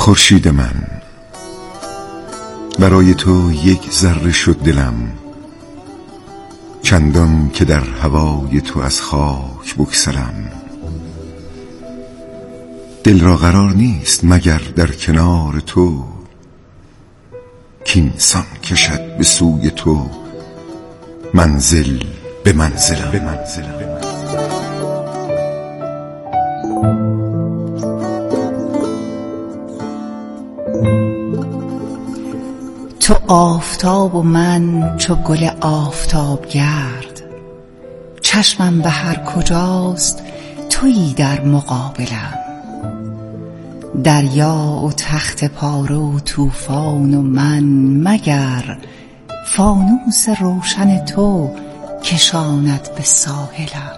خورشید من، برای تو یک ذره شد دلم، چندان که در هوای تو از خاک بگسلم. دل را قرار نیست مگر در کنار تو، کینسان کشد به سوی تو منزل به منزلم. تو آفتاب و من چو گل آفتاب گرد، چشمم به هر کجاست تویی در مقابلم. دریا و تخت پاره و طوفان و من، مگر فانوس روشن تو کشاند به ساحلم.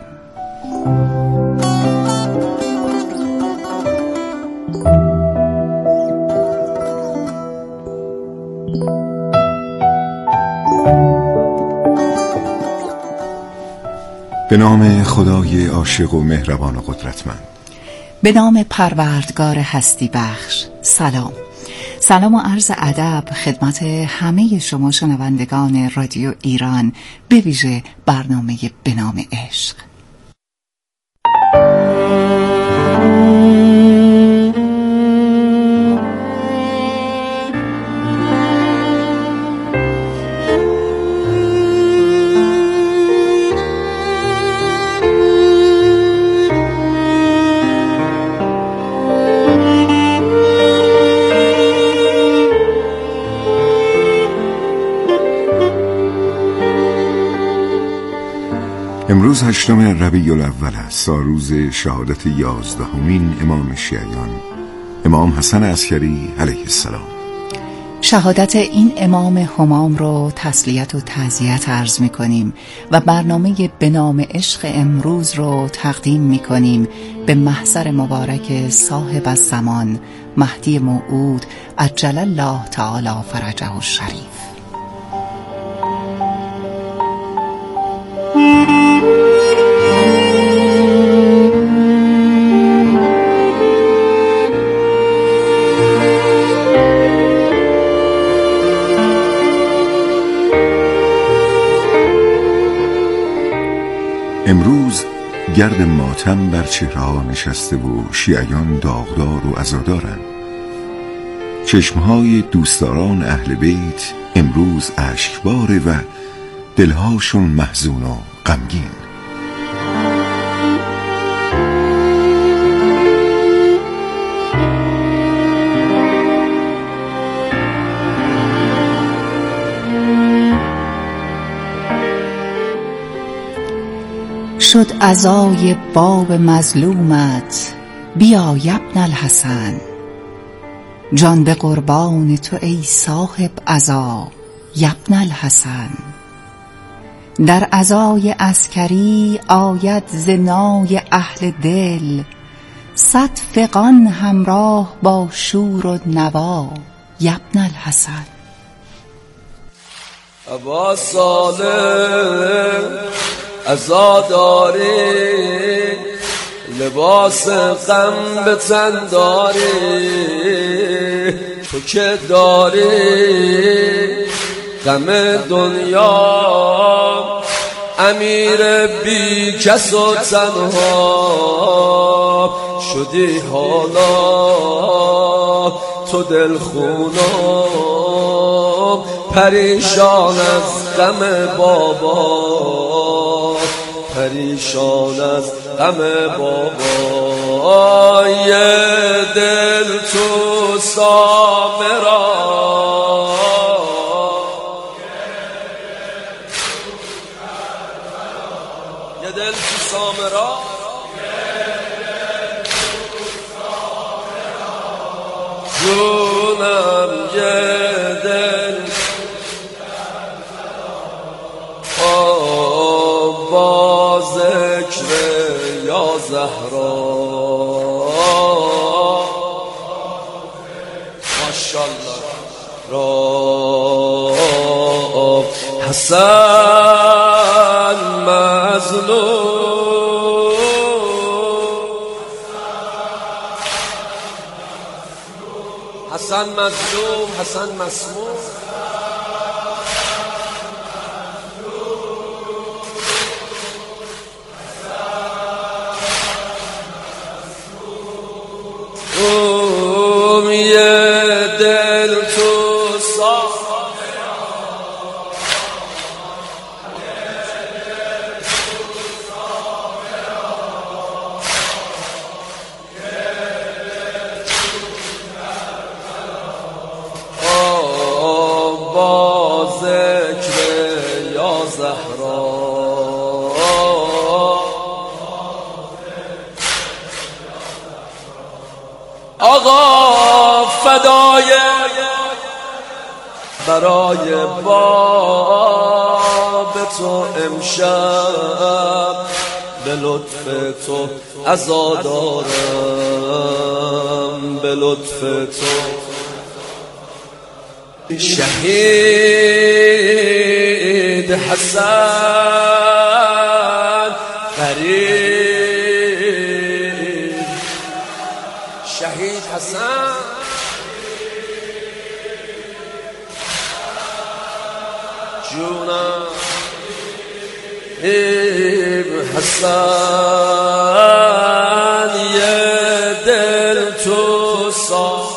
به نام خدای عاشق و مهربان و قدرتمند. به نام پروردگار هستی بخش. سلام و عرض ادب خدمت همه شما شنوندگان رادیو ایران، به ویژه برنامه به نام عشق. امروز 8 ربیع الاول است، روز شهادت 11مین امام شیعیان، امام حسن عسکری علیه السلام. شهادت این امام همام رو تسلیت و تعزیت عرض می کنیم و برنامه به نام عشق امروز رو تقدیم می کنیم به محضر مبارک صاحب الزمان مهدی موعود عجل الله تعالی فرجه الشریف. امروز گرد ماتم بر چهره‌ها نشسته و شیعیان داغدار و عزادارند. چشمهای دوستداران اهل بیت امروز اشکباره و دلهاشون محزون و غمگین. شد عزای باب مظلومت، بیا یبن الحسن. جان به قربان تو ای صاحب عزا یبن الحسن. در عزای عسکری آید ز نای اهل دل، صد فغان همراه با شور و نوا یبن الحسن. ابا صالح عزاداری، لباس غم به تن داری، تو که داری غم دنیا، امیر بی کس و تنها شدی حالا تو دلخونم، پریشان از غم بابا، پریشان از غم بابا. یه دل تو سامرا، یه دل تو سامرا، جونم یه دل با ذکر یا زهرا. ماشاءالله را حسن مظلوم، حسن مظلوم، حسن مسموم. یه دل تو صاف با ذکر یا زهرا آقا فدای برای باب تو امشب به لطف تو عزادارم، به لطف تو شهید حسن قریب، شهید حسن جونم حسن یه دل تو صاف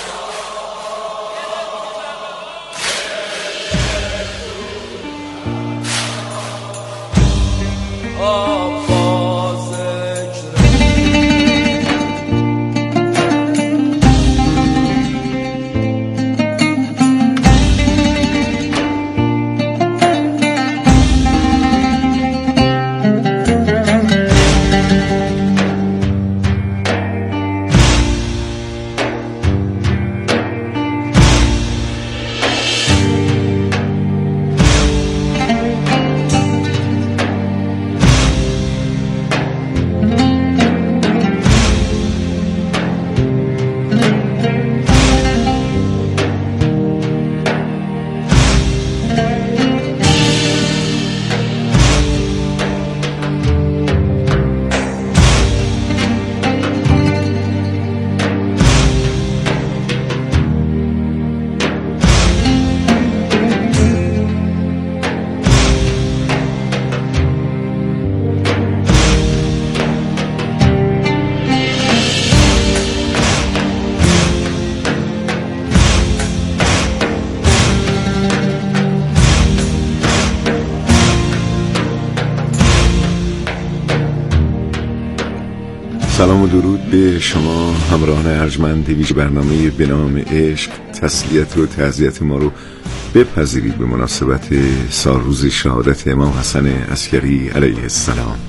سلام و درود به شما همراهان ارجمند ویژه برنامه به نام عشق. تسلیت و تعزیت ما رو بپذیرید به مناسبت سالروز شهادت امام حسن عسکری علیه السلام.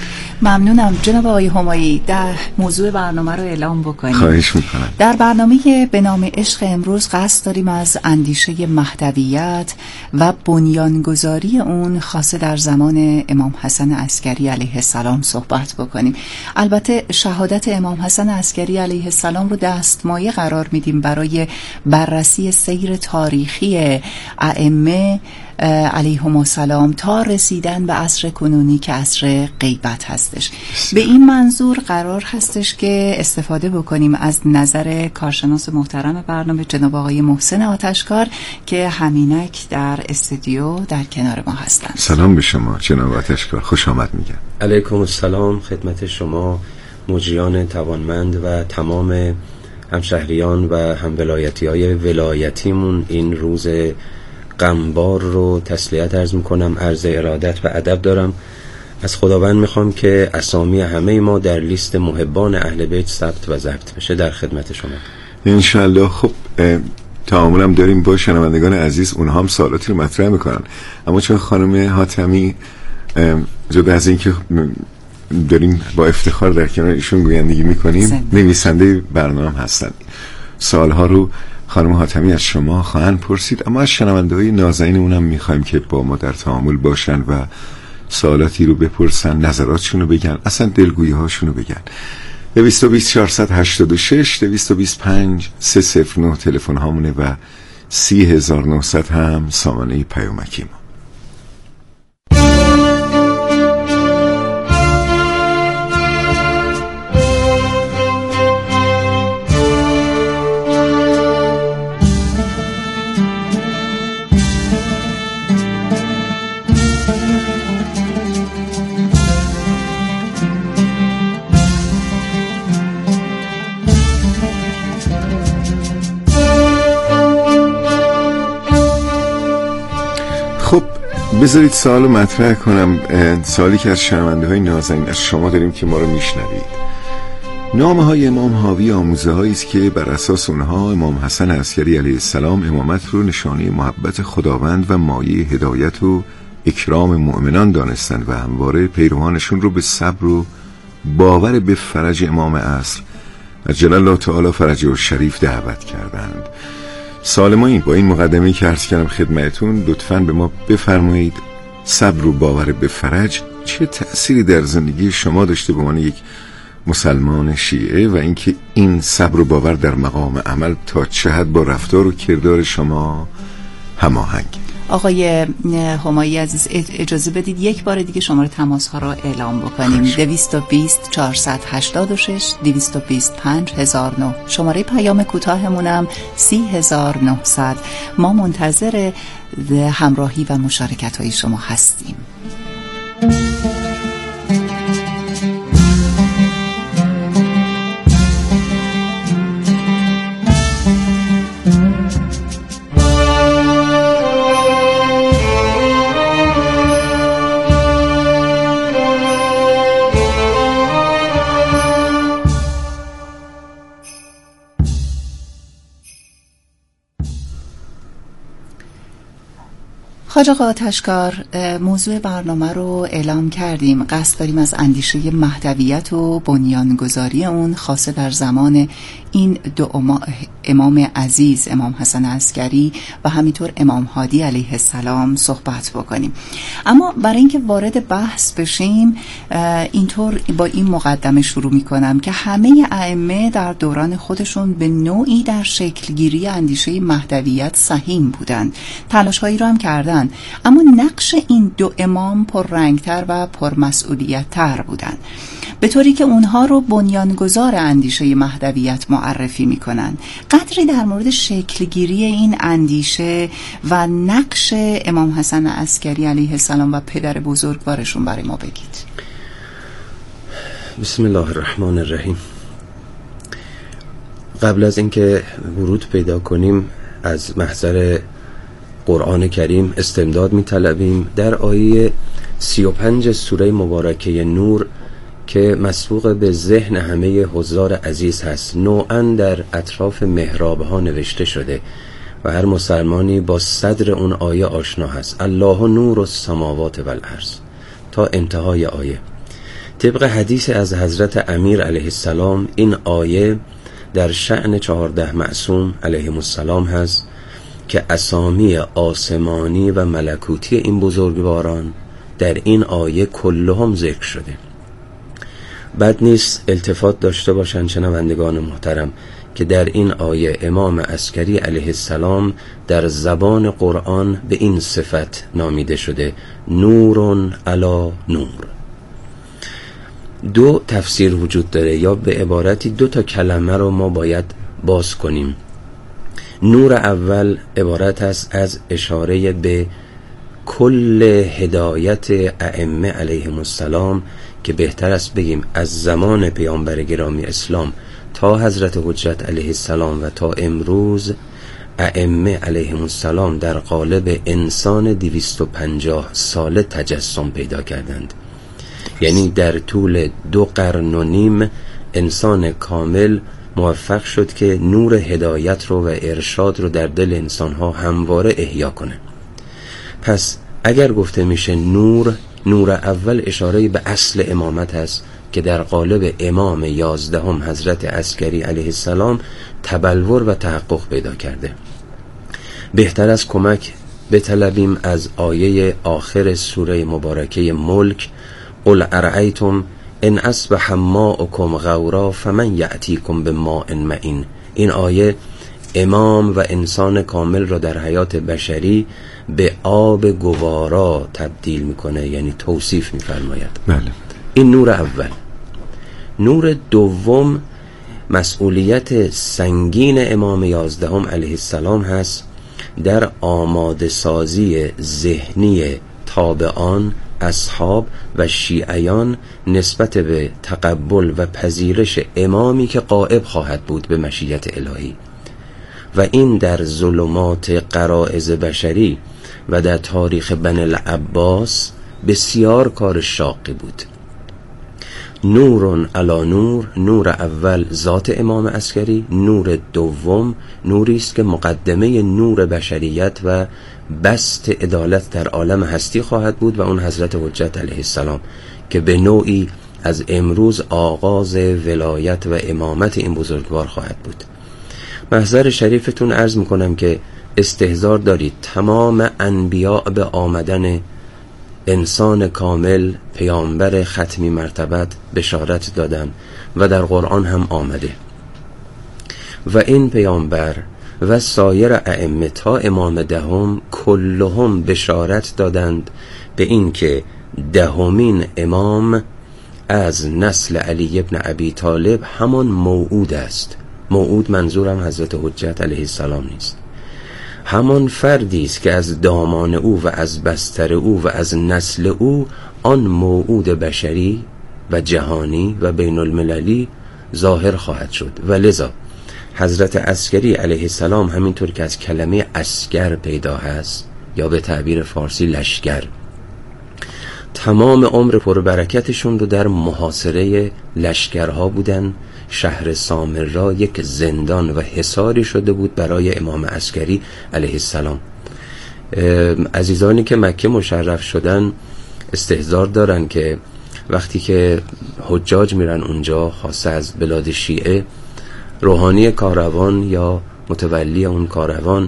ممنونم جناب آقای همایی. در موضوع برنامه رو اعلام بکنیم. خواهش میکنم. در برنامه به نام عشق امروز قصد داریم از اندیشه مهدویت و بنیانگذاری اون خاصه در زمان امام حسن عسکری علیه السلام صحبت بکنیم. البته شهادت امام حسن عسکری علیه السلام رو دستمایه قرار میدیم برای بررسی سیر تاریخی ائمه علیهم السلام تا رسیدن به عصر کنونی که عصر غیبت هستش. به این منظور قرار هستش که استفاده بکنیم از نظر کارشناس محترم برنامه جناب آقای محسن آتشکار که همینک در استودیو در کنار ما هستند. سلام به شما جناب آتشکار، خوش آمد میگم. علیکم السلام خدمت شما مجریان توانمند و تمام همشهریان و همولایتی‌های ولایتیمون. این روز غمبار رو تسلیت عرض میکنم، عرض ارادت و ادب دارم. از خداوند میخوام که اسامی همه ما در لیست محبان اهل بیت ثبت و ضبط بشه. در خدمت شما انشالله. خب تعاملم داریم با شنوندگان عزیز، اونها هم سوالاتی رو مطرح میکنن، اما چون خانم حاتمی جدا از این که داریم با افتخار در کنار ایشون گویندگی میکنیم نویسنده برنامه هستن، سالها رو خانم حاتمی از شما خواهند پرسید، اما از شنونده‌های نازنینمون هم میخوایم که با ما در تعامل باشن و سوالاتی رو بپرسن، نظراتشون رو بگن، اصلا دلگویی هاشون رو بگن. 220 486 225 309 تلفن هامونه و 30900 هم سامانه پیامکی ما. بذارید سوالو مطرح کنم، سوالی که از شنونده های نازنین از شما داریم که ما رو میشنوید. نامه های امام حاوی آموزه هایی است که بر اساس اونها امام حسن عسکری علیه السلام امامت رو نشانه محبت خداوند و مایه هدایت و اکرام مؤمنان دانستند و همواره پیروانشون رو به صبر و باور به فرج امام عصر عجل الله تعالی فرجه و شریف دعوت کردند. سوال ما این، با این مقدمه‌ای که عرض کردم خدمتون، لطفاً به ما بفرمایید صبر و باور به فرج چه تأثیری در زندگی شما داشته به عنوان یک مسلمان شیعه و اینکه این صبر و باور در مقام عمل تا چه حد با رفتار و کردار شما هماهنگ؟ آقای همایی عزیز اجازه بدید یک بار دیگه شماره تماس ها را اعلام بکنیم. 220 486 225 1009. شماره پیام کوتاهمونم 30900. ما منتظر همراهی و مشارکت های شما هستیم. حاج آقا آتشکار، موضوع برنامه رو اعلام کردیم. قصد داریم از اندیشه مهدویت و بنیانگذاری اون خاصه در زمان این دو امام عزیز، امام حسن عسکری و همینطور امام هادی علیه السلام صحبت بکنیم. اما برای اینکه وارد بحث بشیم اینطور با این مقدمه شروع میکنم که همه ائمه در دوران خودشون به نوعی در شکلگیری اندیشه مهدویت سهیم بودند، تلاش‌هایی رو هم کردند، اما نقش این دو امام پررنگتر و پرمسئولیت‌تر بودند، به طوری که اونها رو بنیانگذار اندیشه مهدویت معرفی میکنن. قدری در مورد شکلگیری این اندیشه و نقش امام حسن عسکری علیه السلام و پدر بزرگوارشون برای ما بگید. بسم الله الرحمن الرحیم. قبل از اینکه ورود پیدا کنیم از محضر قرآن کریم استمداد می‌طلبیم در آیه 35 سوره مبارکه نور که مسبوق به ذهن همه حضار عزیز هست، نوعاً در اطراف محراب ها نوشته شده و هر مسلمانی با صدر اون آیه آشنا هست. الله نور السماوات والارض تا انتهای آیه. طبق حدیث از حضرت امیر علیه السلام این آیه در شأن 14 معصوم علیهم السلام هست که اسامی آسمانی و ملکوتی این بزرگواران در این آیه کلهم ذکر شده. بد نیست التفات داشته باشند شنوندگان محترم که در این آیه امام عسکری علیه السلام در زبان قرآن به این صفت نامیده شده، نورون علی نور. دو تفسیر وجود داره، یا به عبارتی دو تا کلمه رو ما باید باز کنیم. نور اول عبارت است از اشاره به کل هدایت ائمه علیهم السلام که بهتر است بگیم از زمان پیامبر گرامی اسلام تا حضرت حجت علیه السلام و تا امروز ائمه علیهم السلام در قالب انسان 250 ساله تجسم پیدا کردند. یعنی در طول 2 قرن و نیم انسان کامل موفق شد که نور هدایت رو و ارشاد رو در دل انسانها همواره احیا کنه. پس اگر گفته میشه نور اول اشاره به اصل امامت هست که در قالب امام 11 حضرت عسکری علیه السلام تبلور و تحقق پیدا کرده. بهتر از کمک بطلبیم از آیه آخر سوره مبارکه ملک، قل ارأیتم ان اصبح ماؤکم غورا فمن یأتیکم بماء معین. این آیه امام و انسان کامل را در حیات بشری به آب گوارا تبدیل میکنه، یعنی توصیف میفرماید. بله. این نور اول. نور دوم مسئولیت سنگین امام 11 علیه السلام هست در آماده سازی ذهنی تابعان، اصحاب و شیعیان نسبت به تقبل و پذیرش امامی که غائب خواهد بود به مشیت الهی. و این در ظلمات غرایز بشری و در تاریخ بنی العباس بسیار کار شاقی بود. نور علی نور، نور اول ذات امام عسکری، نور دوم نوری است که مقدمه نور بشریت و بسط عدالت در عالم هستی خواهد بود و اون حضرت حجت علیه السلام که به نوعی از امروز آغاز ولایت و امامت این بزرگوار خواهد بود. محضر شریفتون عرض میکنم که استحضار دارید تمام انبیاء به آمدن انسان کامل پیامبر ختمی مرتبت بشارت دادن و در قرآن هم آمده و این پیامبر و سایر ائمه تا امام دهم کلهم بشارت دادند به این که دهمین امام از نسل علی ابن ابی طالب همان موعود است. موعود منظورم حضرت حجت علیه السلام نیست، همان فردی است که از دامان او و از بستر او و از نسل او آن موعود بشری و جهانی و بین المللی ظاهر خواهد شد. و لذا حضرت عسکری علیه السلام همینطور که از کلمه عسکر پیدا هست یا به تعبیر فارسی لشکر، تمام عمر پربرکتشون رو در محاصره لشکرها بودن. شهر سامرا یک زندان و حصاری شده بود برای امام عسکری علیه السلام. عزیزانی که مکه مشرف شدن استحضار دارن که وقتی که حجاج میرن اونجا، خاصه از بلاد شیعه، روحانی کاروان یا متولی اون کاروان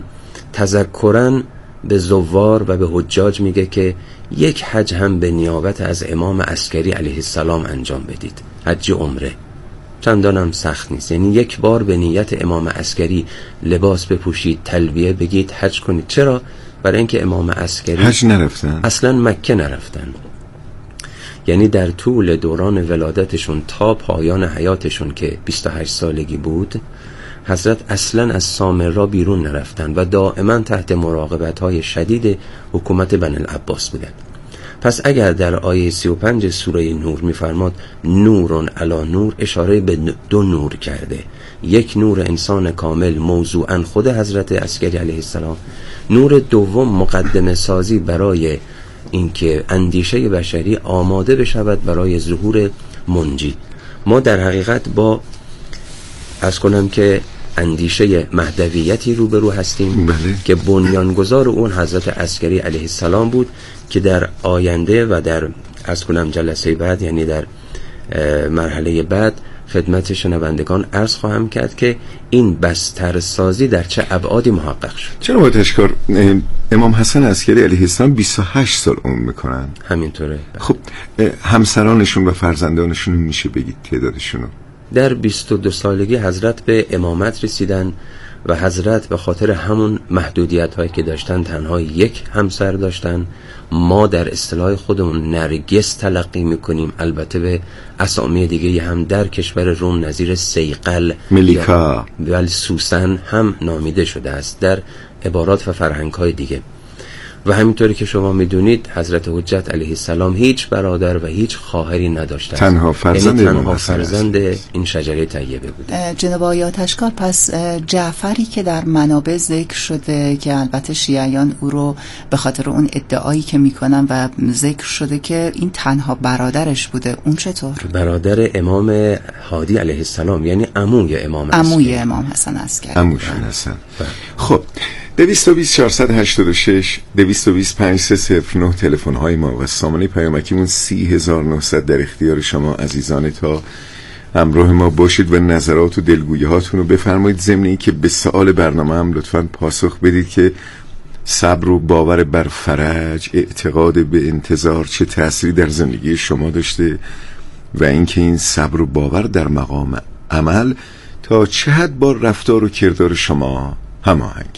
تذکرن به زوار و به حجاج میگه که یک حج هم به نیابت از امام عسکری علیه السلام انجام بدید. حج عمره چندانم سخت نیست، یعنی یک بار به نیت امام عسکری لباس بپوشید، تلبیه بگید، حج کنید. چرا؟ برای اینکه امام عسکری حج نرفتن، اصلا مکه نرفتن، یعنی در طول دوران ولادتشون تا پایان حیاتشون که 28 سالگی بود، حضرت اصلا از سامرا بیرون نرفتن و دائما تحت مراقبت‌های شدید حکومت بنی العباس بودن. پس اگر در آیه 35 سوره نور می‌فرماد نورون علی نور، اشاره به دو نور کرده. یک نور انسان کامل موضوعاً خود حضرت عسکری علیه السلام، نور دوم مقدمه سازی برای اینکه اندیشه بشری آماده بشود برای ظهور منجی. ما در حقیقت با عرض کنم که اندیشه مهدویتی روبرو هستیم. بله. که بنیانگذار اون حضرت عسکری علیه السلام بود که در آینده و در عرض کنم جلسه بعد، یعنی در مرحله بعد، خدمت شنوندگان عرض خواهم کرد که این بسترسازی در چه ابعادی محقق شد. چرا با تشکر امام حسن عسکری علیه السلام 28 سال عمر میکنن؟ همینطوره. خب همسرانشون و فرزندانشون میشه بگید تعدادشونو؟ در 22 سالگی حضرت به امامت رسیدن و حضرت به خاطر همون محدودیت هایی که داشتن تنها یک همسر داشتن. ما در اصطلاح خودمون نرگس تلقی میکنیم، البته به اسامی دیگه هم در کشور روم نظیر سیقل، ملیکا و سوسن هم نامیده شده است در عبارات و فرهنگ های دیگه. و همینطوری که شما میدونید حضرت حجت علیه السلام هیچ برادر و هیچ خواهری نداشته، تنها فرزند، یعنی تنها فرزند این شجره طیبه بود. جناب آقای آتشکار، پس جعفری که در منابع ذکر شده که البته شیعیان او رو به خاطر اون ادعایی که میکنن و ذکر شده که این تنها برادرش بوده، اون چطور؟ برادر امام هادی علیه السلام، یعنی عموی امام عسکری. عموی امام حسن عسکری. عموشون هستن. خب 220 486 220 5309 تلفن های ما و سامانه پیامکیمون 30900 در اختیار شما عزیزان تا همراه ما باشید و نظرات و دلگویی‌هاتون رو بفرمایید. ضمن که به سوال برنامه هم لطفاً پاسخ بدید که صبر و باور بر فرج، اعتقاد به انتظار چه تأثیری در زندگی شما داشته و اینکه این صبر و باور در مقام عمل تا چه حد با رفتار و کردار شما هماهنگ.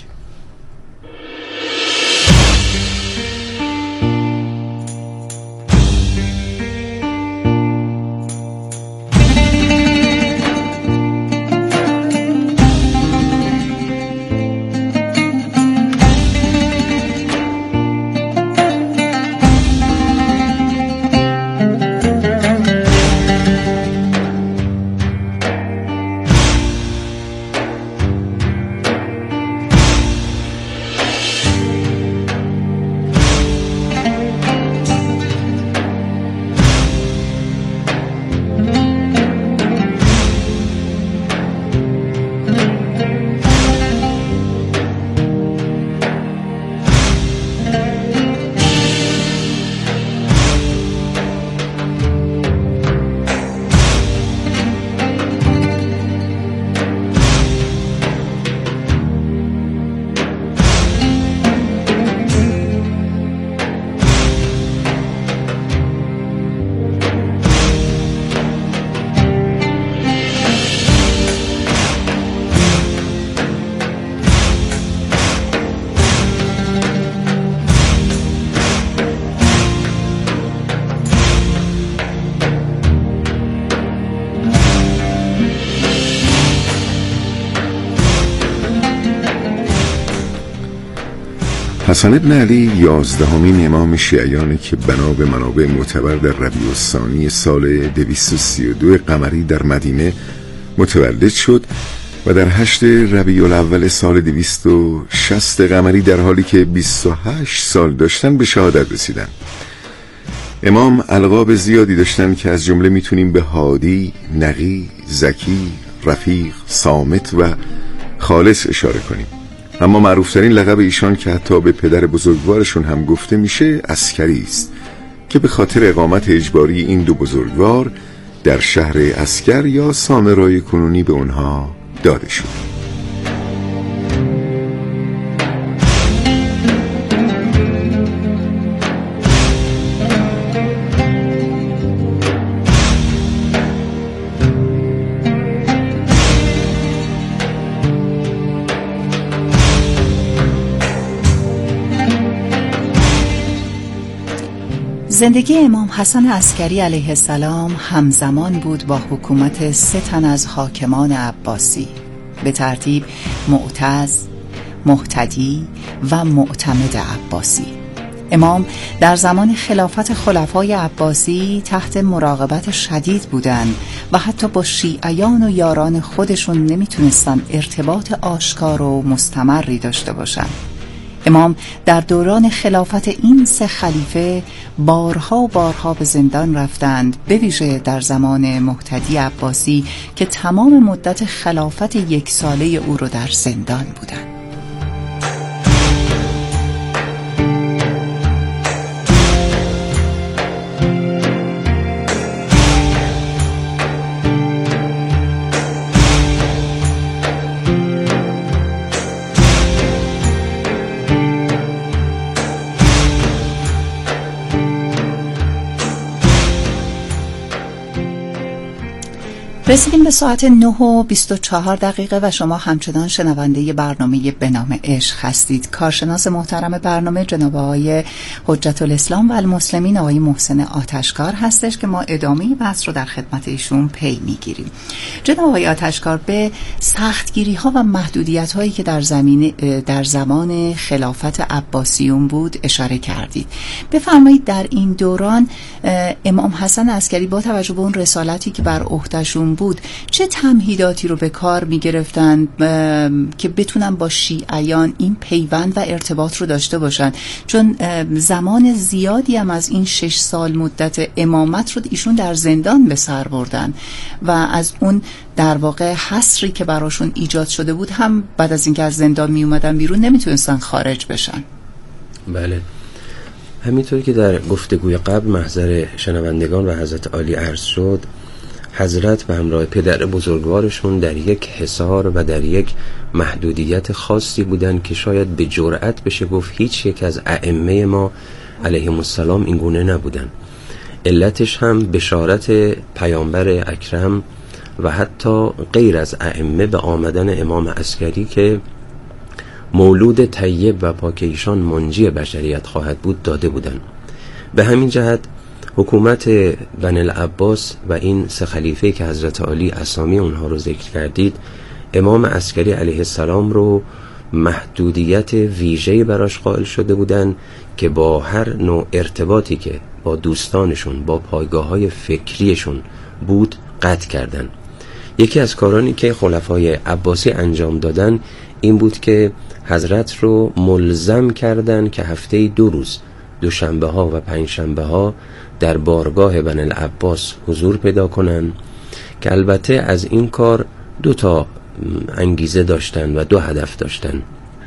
حسن ابن علی 11مین امام شیعیانی که بنا به منابع معتبر در ربیع الثانی سال 232 قمری در مدینه متولد شد و در 8 ربیع الاول سال 260 قمری در حالی که 28 سال داشتن به شهادت رسیدن. امام القاب زیادی داشتن که از جمله میتونیم به هادی، نقی، زکی، رفیق، صامت و خالص اشاره کنیم. اما معروفترین لقب ایشان که حتی به پدر بزرگوارشون هم گفته میشه عسکری است که به خاطر اقامت اجباری این دو بزرگوار در شهر عسکر یا سامرای کنونی به اونها داده شد. زندگی امام حسن عسکری علیه السلام همزمان بود با حکومت 3 تن از حاکمان عباسی به ترتیب معتز، مهتدی و معتمد عباسی. امام در زمان خلافت خلفای عباسی تحت مراقبت شدید بودند و حتی با شیعیان و یاران خودشون نمیتونستن ارتباط آشکار و مستمری داشته باشند. امام در دوران خلافت این 3 خلیفه بارها و بارها به زندان رفتند، به ویژه در زمان مهتدی عباسی که تمام مدت خلافت 1 ساله او رو در زندان بودند. رسیدیم به ساعت 9:24 و شما همچنان شنونده برنامه به نام عشق هستید. کارشناس محترم برنامه جناب آقای حجت الاسلام و المسلمین آقای محسن آتشکار هستش که ما ادامه بحث رو در خدمت ایشون پی میگیریم. جناب آقای آتشکار، به سختگیری ها و محدودیت هایی که در زمان خلافت عباسیون بود اشاره کردید. بفرمایید در این دوران امام حسن عسکری با توجه به اون رسالتی که بر عهده‌شون بود چه تمهیداتی رو به کار می گرفتن که بتونن با شیعیان این پیوند و ارتباط رو داشته باشن؟ چون زمان زیادی هم از این 6 سال مدت امامت رو ایشون در زندان به سر بردن و از اون در واقع حصری که براشون ایجاد شده بود هم بعد از اینکه از زندان می اومدن بیرون نمیتونستن خارج بشن. بله، همینطور که در گفتگوی قبل محضر شنوندگان و حضرت عالی عرض شد، حضرت به همراه پدر بزرگوارشون در یک حصار و در یک محدودیت خاصی بودن که شاید به جرأت بشه گفت هیچ یک از ائمه ما علیهم السلام این گونه نبودن. علتش هم بشارت پیامبر اکرم و حتی غیر از ائمه به آمدن امام عسکری که مولود طیب و پاک ایشان منجی بشریت خواهد بود داده بودن. به همین جهت حکومت بنی العباس و این 3 خلیفه که حضرت علی اسامی اونها رو ذکر کردید، امام عسکری علیه السلام رو محدودیت ویژه‌ای براش قائل شده بودن که با هر نوع ارتباطی که با دوستانشون، با پایگاه‌های فکریشون بود قطع کردن. یکی از کارانی که خلفای عباسی انجام دادن این بود که حضرت رو ملزم کردن که هفته‌ای 2 روز، دوشنبه ها و پنجشنبه ها در بارگاه بنی العباس حضور پیدا کنن که البته از این کار 2 تا انگیزه داشتن و 2 هدف داشتن.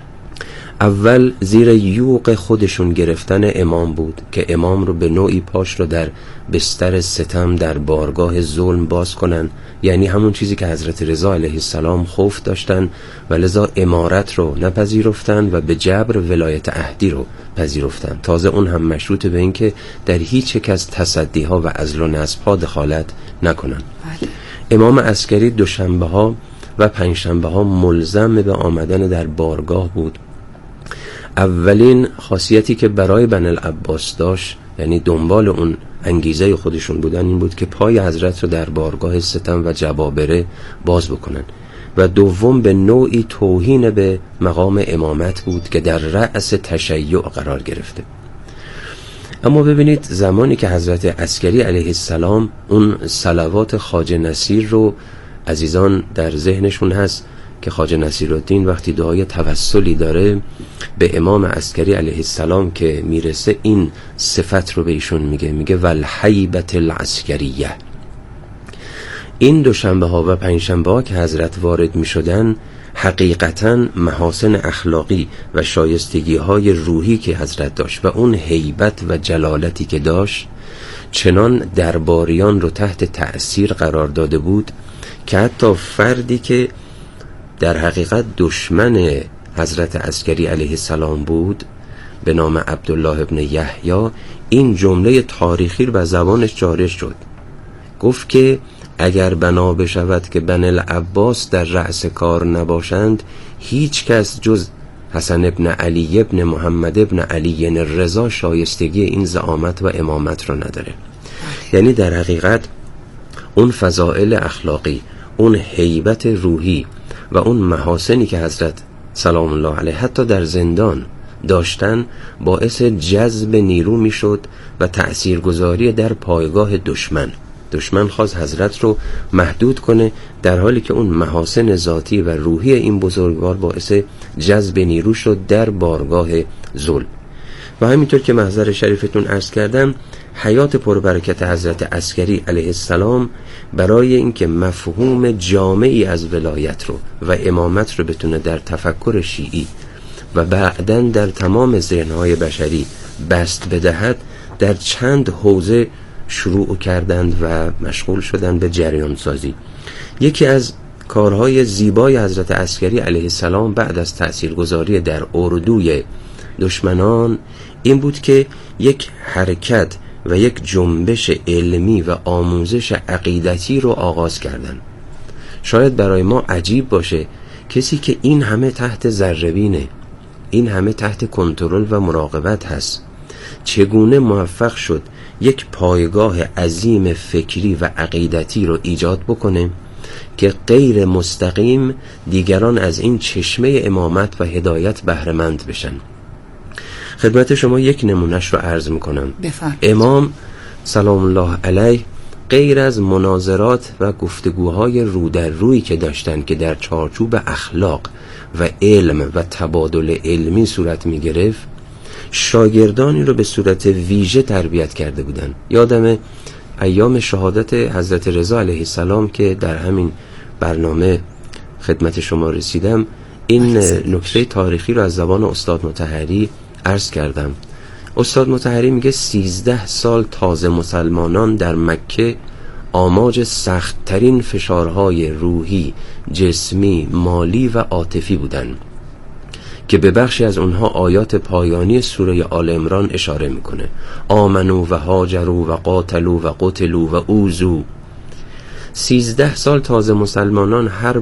اول زیر یوغ خودشون گرفتن امام بود که امام رو به نوعی پاش رو در بستر ستم در بارگاه ظلم باز کنن، یعنی همون چیزی که حضرت رضا علیه السلام خوف داشتن و لذا امارت رو نپذیرفتن و به جبر ولایت عهدی رو پذیرفتن. تازه اون هم مشروط به این که در هیچ یک از تصدیها و عزل و نصبها دخالت نکنن. امام عسکری دوشنبه ها و پنجشنبه ها ملزم به آمدن در بارگاه بود. اولین خاصیتی که برای بنی العباس داشت، یعنی دنبال اون انگیزه خودشون بودن، این بود که پای حضرت رو در بارگاه ستم و جبابره باز بکنن. و دوم به نوعی توهین به مقام امامت بود که در رأس تشیع قرار گرفته. اما ببینید زمانی که حضرت عسکری علیه السلام اون صلوات خواجه نصیر رو، عزیزان در ذهنشون هست که خواجه نصیرالدین وقتی دعای توسلی داره به امام عسکری علیه السلام که میرسه این صفت رو به ایشون میگه والحیبت العسکریه. این دوشنبه ها و پنجشنبه ها که حضرت وارد میشدن حقیقتاً محاسن اخلاقی و شایستگی های روحی که حضرت داشت و اون هیبت و جلالتی که داشت چنان درباریان رو تحت تأثیر قرار داده بود که حتی فردی که در حقیقت دشمن حضرت عسکری علیه السلام بود به نام عبدالله ابن یحیی این جمله تاریخی رو به زبانش جاری شد. گفت که اگر بنا بشود که بنی العباس در رأس کار نباشند هیچ کس جز حسن ابن علی ابن محمد ابن علی الرضا شایستگی این زعامت و امامت را نداره. یعنی در حقیقت اون فضائل اخلاقی، اون هیبت روحی و اون محاسنی که حضرت سلام الله علیه حتی در زندان داشتن باعث جذب نیرو میشد و تأثیرگذاری در پایگاه دشمن خواست حضرت رو محدود کنه، در حالی که اون محاسن ذاتی و روحی این بزرگوار باعث جذب نیرو شد در بارگاه ظلم. و همینطور که محضر شریفتون عرض کردم حیات پربرکت حضرت عسکری علیه السلام برای اینکه مفهوم جامعی از ولایت رو و امامت رو بتونه در تفکر شیعی و بعداً در تمام ذهن‌های بشری بست بدهد در چند حوزه شروع کردند و مشغول شدند به جریان سازی. یکی از کارهای زیبای حضرت عسکری علیه السلام بعد از تأثیرگذاری در اردوی دشمنان این بود که یک حرکت و یک جنبش علمی و آموزش عقیدتی رو آغاز کردند. شاید برای ما عجیب باشه کسی که این همه تحت ذره‌بینه، این همه تحت کنترل و مراقبت هست، چگونه موفق شد یک پایگاه عظیم فکری و عقیدتی رو ایجاد بکنه که غیر مستقیم دیگران از این چشمه امامت و هدایت بهره‌مند بشن. خدمت شما یک نمونهش رو عرض میکنم. امام سلام الله علیه غیر از مناظرات و گفتگوهای رو در روی که داشتن که در چارچوب اخلاق و علم و تبادل علمی صورت میگرفت، شاگردانی رو به صورت ویژه تربیت کرده بودن. یادم ایام شهادت حضرت رضا علیه السلام که در همین برنامه خدمت شما رسیدم، این نکته تاریخی رو از زبان استاد مطهری عرض کردم. استاد مطهری میگه 13 سال تازه مسلمانان در مکه آماج سخت‌ترین فشارهای روحی، جسمی، مالی و عاطفی بودند که به بخشی از اونها آیات پایانی سوره آل عمران اشاره میکنه. آمنو و هاجرو و قاتلو و قتلو و اوزو. 13 سال تازه مسلمانان هر